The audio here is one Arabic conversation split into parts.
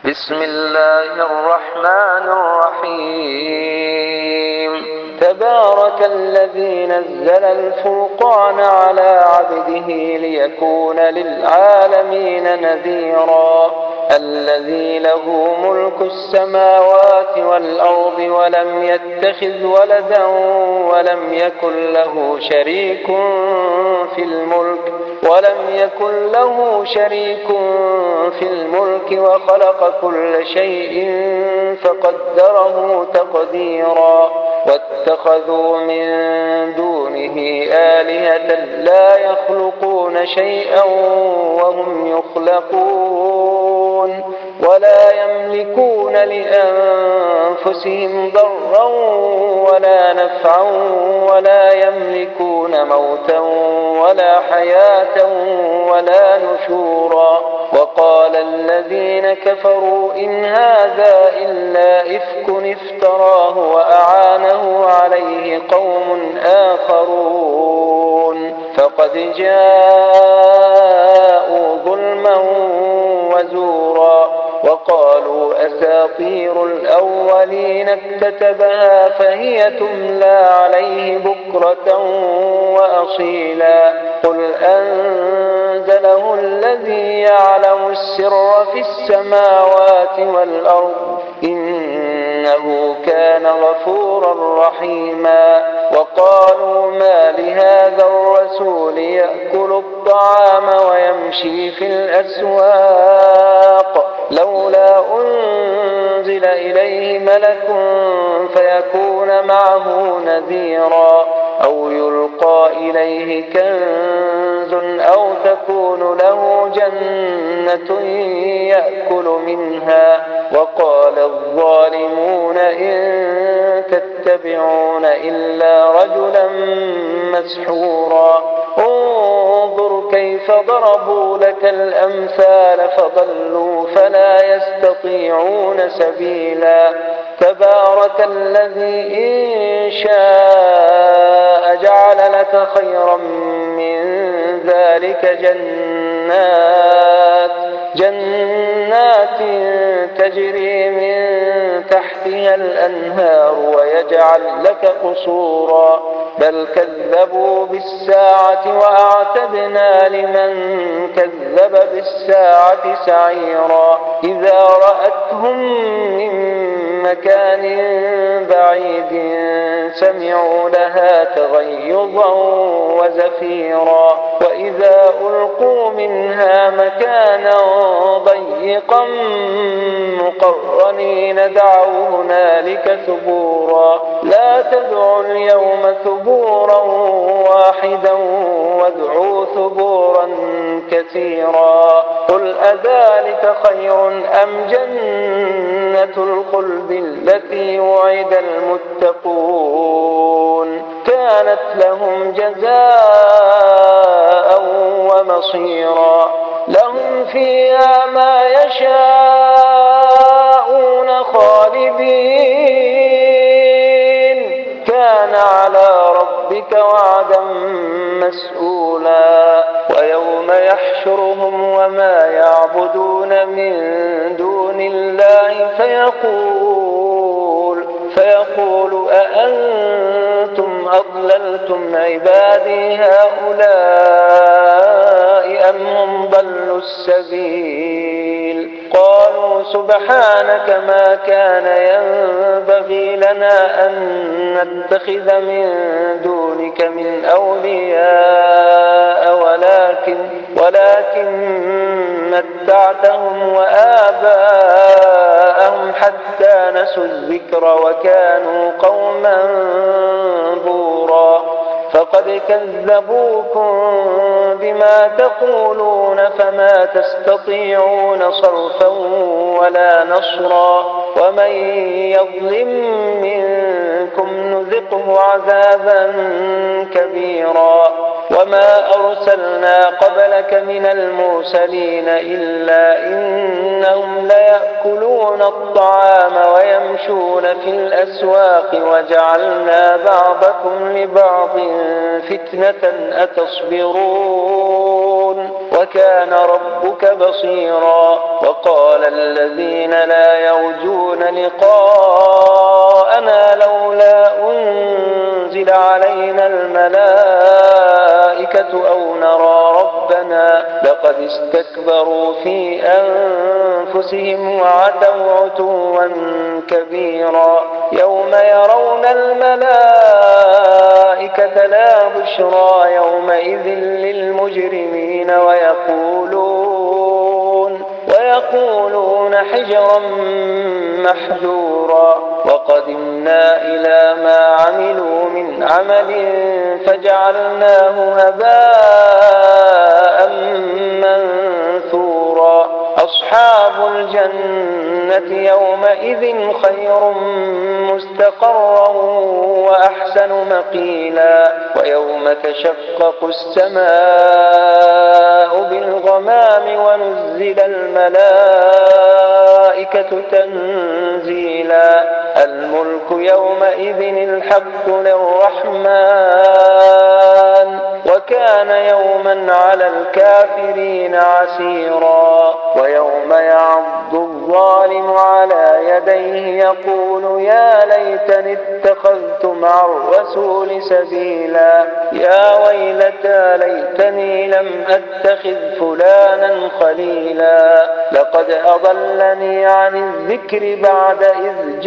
بسم الله الرحمن الرحيم تبارك الذي نزل الفرقان على عبده ليكون للعالمين نذيرا الذي له ملك السماوات والأرض ولم يتخذ ولدا ولم يكن له شريك في الملك وخلق كل شيء فقدره تقديرا واتخذوا من دونه آلهة لا يخلقون شيئا وهم يخلقون ولا يملكون لأنفسهم ضرا ولا نفعا ولا يملكون موتا ولا حياة ولا نشورا وقال الذين كفروا إن هذا إلا إفك افتراه وأعانه عليه قوم آخرون فقد جاءوا ظلما وزورا وقالوا أساطير الأولين اكتتبها فهي تملى عليه بكرة وأصيلا قل أنزله الذي يعلم السر في السماوات والأرض إنه كان غفورا رحيما وقالوا ما لهذا الرسول يأكل الطعام ويمشي في الأسواق لولا أنزل إليه ملك فيكون معه نذيرا أو يلقى إليه كنز أو تكون له جنة يأكل منها وقال الظالمون إن تتبعون إلا رجلا مسحورا انظر كيف ضربوا لك الأمثال فضلوا فلا يستطيعون سبيلا تبارك الذي إن شاء جعل لك خيرا من ذلك جنات تجري من تحتها الأنهار ويجعل لك قصورا بل كذبوا بالساعة وأعتدنا لمن كذب بالساعة سعيرا إذا رأتهم من مكان بعيد سمعوا لها تغيظا وزفيرا وإذا ألقوا منها مكانا ضيقا مقرنين دعوا هنالك ثبورا لا تدعوا اليوم ثبورا واحدا وادعوا ثبورا كثيرا قل أذلك خير أم جنة الخلد التي وعد المتقون كانت لهم جزاء ومصيرا لهم فيها ما يشاءون خالدين كان على ربك وعدا مسئولا ويوم يحشرهم وما يعبدون من دون الله فيقول أأنتم أضللتم عبادي هؤلاء أم هم ضلوا السبيل قالوا سبحانك ما كان ينبغي لنا أن نتخذ من دونك من أولياء ولكن متعتهم وآباءهم حتى نسوا الذكر وكانوا قوما بورا فقد كذبوكم بما تقولون فما تستطيعون صرفا ولا نصرا ومن يظلم منكم نذقه عذابا كبيرا وما أرسلنا قبلك من المرسلين إلا إنهم ليأكلون الطعام ويمشون في الأسواق وجعلنا بعضكم لبعض فتنة أتصبرون وكان ربك بصيرا. وقال الذين لا يرجون لقاءنا لولا أنزل علينا الملائكة أو نرى ربنا لقد استكبروا في أنفسهم وعتوا عتوا كبيرا. يوم يرون الملائكة لا بشرى يومئذ للمجرمين ويقولون حجرا محجورا. وقدمنا إلى ما عملوا من عمل فجعلناه هباء منثورا. أصحاب الجنة يومئذ خير مستقرا وأحسن مقيلا. ويوم تشقق السماء بالغمام ونزل الملائكة تنزيلا. الملك يومئذ الحق للرحمن وكان يوما على الكافرين عسيرا. ويوم يعض الظالم على يديه يقول يا ليتني اتخذت مع الرسول سبيلا. يا ويلتى ليتني لم أتخذ فلانا خليلا. لقد أضلني عن الذكر بعد إذ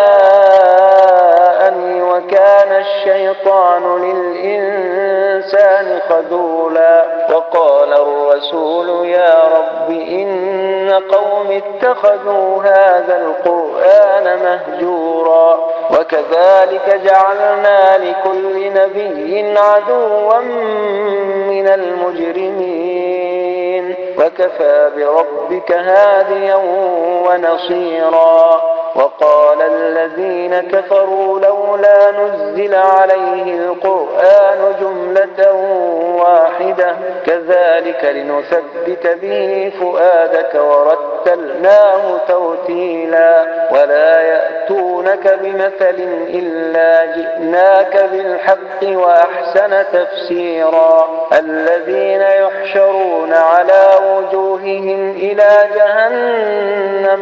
جاءني وكان الشيطان للإنسان خذولا. وقال الرسول يا رب إن قوم اتخذوا هذا القرآن مهجورا. وكذلك جعلنا لكل نبي عدوا من المجرمين وكفى بربك هاديا ونصيرا. وقال الذين كفروا لولا نزل عليه القرآن جملة واحدة كذلك لنثبت به فؤادك ورتلناه ترتيلا. ولا يأتونك بمثل إلا جئناك بالحق وأحسن تفسيرا. الذين يحشرون على وجوههم إلى جهنم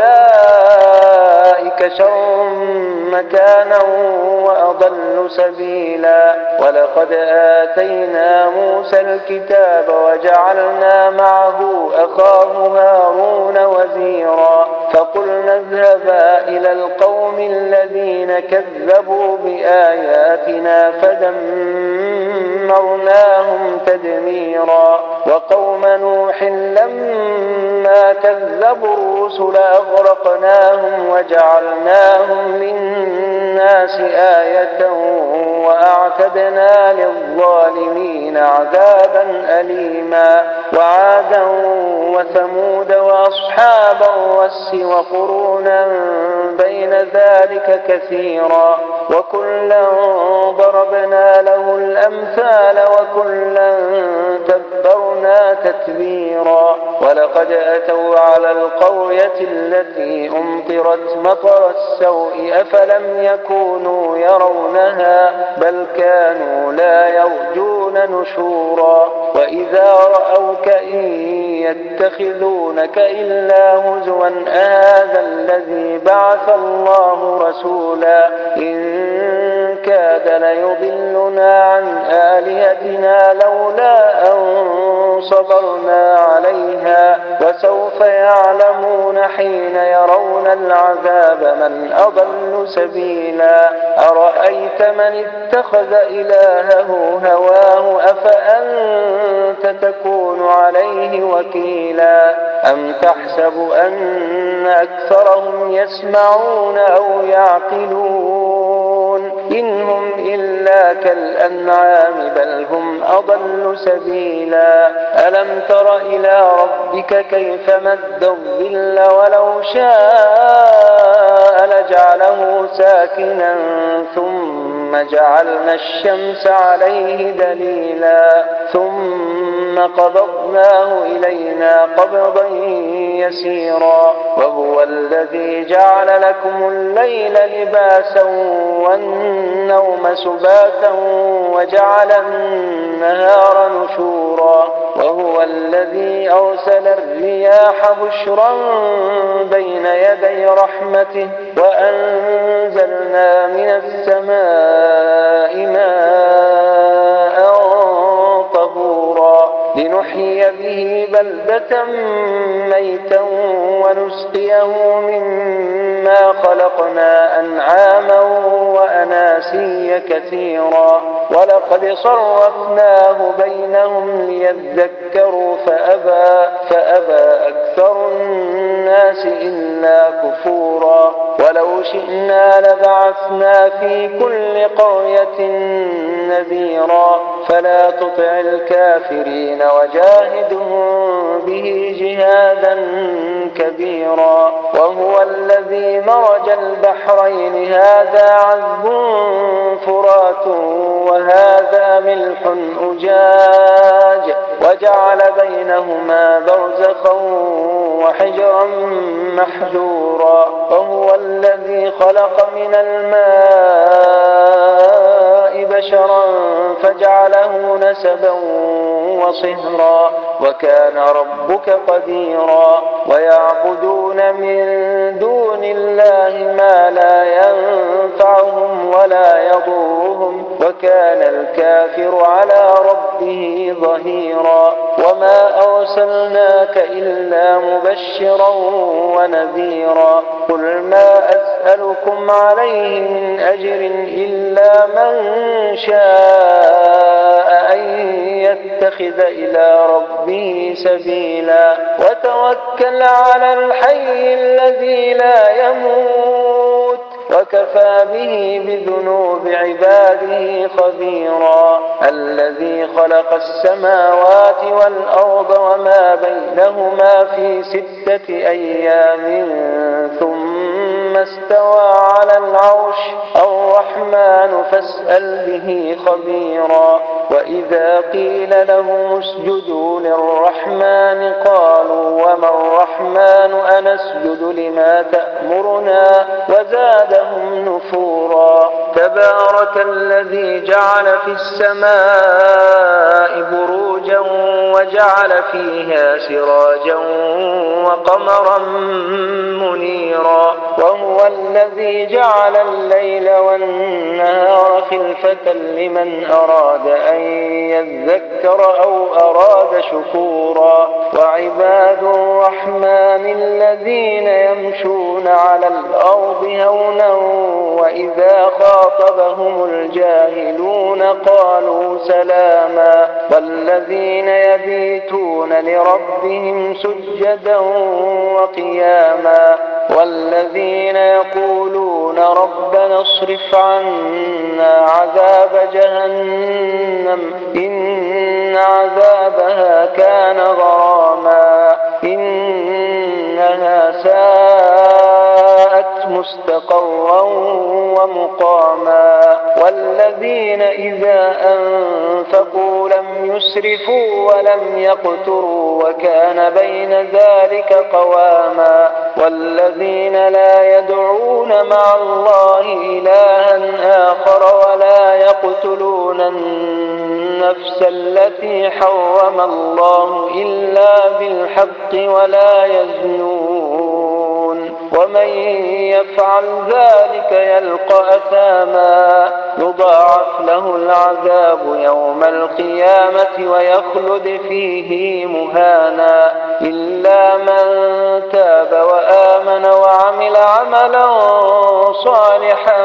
أولئك شر مكانا وأضل سبيلا. ولقد آتينا موسى الكتاب وجعلنا معه أخاه هارون وزيرا. فقلنا اذهبا إلى القوم الذين كذبوا بآياتنا فدمرناهم تدميرا. وقوم نوح لما كذبوا الرسل أغرقناهم وجعلناهم للناس آية وأعتدنا للظالمين عذابا أليما. وعادا وثمود وأصحاب الرس وقرونا بين ذلك كثيرا. وكلا ضربنا له الأمثال وكلا تبرنا تتبيرا. ولقد أتوا على القرية التي أمطرت مطر السوء أفلم يكونوا يرونها بل كانوا لا يرجون نشورا. وإذا رأوك إن يتخذونك إلا هزوا أهذا الذي بعث الله رسولا. إن كاد ليضلنا عن آلهتنا لولا أن صبرنا عليها. وسوف يعلمون حين يرون العذاب من أضل سبيلا. أرأيت من اتخذ إلهه هواه أفأنت تكون عليه وكيلا. أم تحسب أن أكثرهم يسمعون أو يعقلون إنهم إلا كالأنعام بل هم أضل سبيلا. ألم تر إلى ربك كيف مد الظل ولو شاء لجعله ساكنا ثم جعلنا الشمس عليه دليلا ثم قبضناه إلينا قبضا يسيرا. وهو الذي الذي جعل لكم الليل لباسا والنوم سباتا وجعل النهار نشورا وهو الذي أرسل الرياح بشرا بين يدي رحمته وأنزلنا من السماء ماء طهورا لنحيي به بلدة ميتا ونسقيه مما خلقنا أنعاما وأناسيا كثيرا ولقد صرفناه بينهم ليذكروا فأبى أكثر الناس إلا كفورا ولو شئنا لبعثنا في كل قرية نذيرا فلا تطع الكافرين وجاهدهم به جهادا كبيرا وهو الذي مرج البحرين هذا عذب فرات وهذا ملح أجاج وجعل بينهما برزخا وحجرا محجورا وهو الذي خلق من الماء بشرا فجعله نسبا وصهرا وكان ربك قديرا ويعبدون من دون الله ما لا ينفعهم ولا يضرهم وكان الكافر على ربه ظهيرا وما أرسلناك إلا مبشرا ونذيرا قل ما أسألكم عليه من أجر إلا من شاء أن يتخذ إلى ربه سبيلا وتوكل على الحي الذي لا يموت وكفى به بذنوب عباده خبيرا الذي خلق السماوات والأرض وما بينهما في 6 أيام ثم استوى على العرش الرحمن فاسأل به خبيرا وإذا قيل لهم اسجدوا للرحمن قالوا وما الرحمن أنسجد لما تأمرنا وزادهم نفورا تبارك الذي جعل في السماء بروجا وجعل فيها سراجا وقمرا منيرا وهو الذي جعل الليل والنهار خلفة لمن أراد أن يذكر أو أراد شكورا وعباد الرحمن الذين يمشون على الأرض هونا وإذا خاطبهم الجاهلون قالوا سلاما والذين يبيتون لربهم سجدا وقياما والذين يقولون ربنا اصرف عنا عذاب جهنم إن عذابها كان غراما إنها ساءت مستقرا ومقاما والذين إذا أنفقوا لم يسرفوا ولم يقتروا وكان بين ذلك قواما والذين لا يدعون مع الله إلها آخر ولا يقتلون النفس التي حرم الله إلا بالحق ولا يزنون ومن يفعل ذلك يلقى أثاما يضاعف له العذاب يوم القيامة ويخلد فيه مهانا إلا من تاب وآمن وعمل عملا صالحا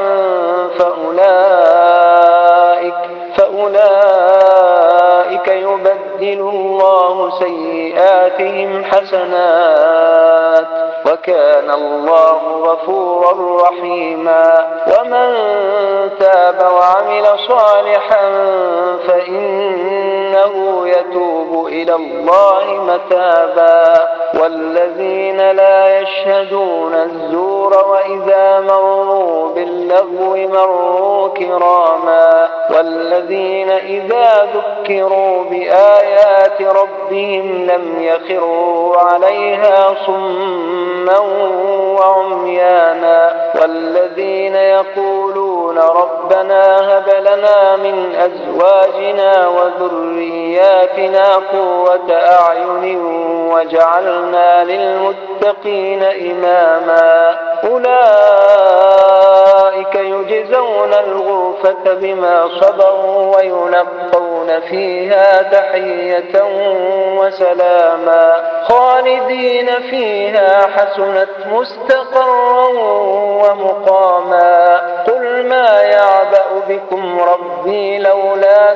فأولئك يبدل الله سيئاتهم حسنات وكان الله غفورا رحيما ومن تاب وعمل صالحا فإنه إنه يتوب إلى الله متابا والذين لا يشهدون الزور وإذا مروا باللغو مروا كراما والذين إذا ذكروا بآيات ربهم لم يخروا عليها صما وعميانا والذين يقولون ربنا هب لنا من أزواجنا وذرياتنا قرة أعين وجعلنا للمتقين إماما أولئك يجزون الغرفة بما صبروا ويلقون فيها تحية وسلاما خالدين فيها حسنت مستقرا ومقاما قل ما يعبأ بكم ربي لولا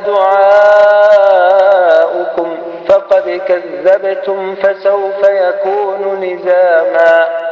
دعاؤكم فقد كذبتم فسوف يكون لزاما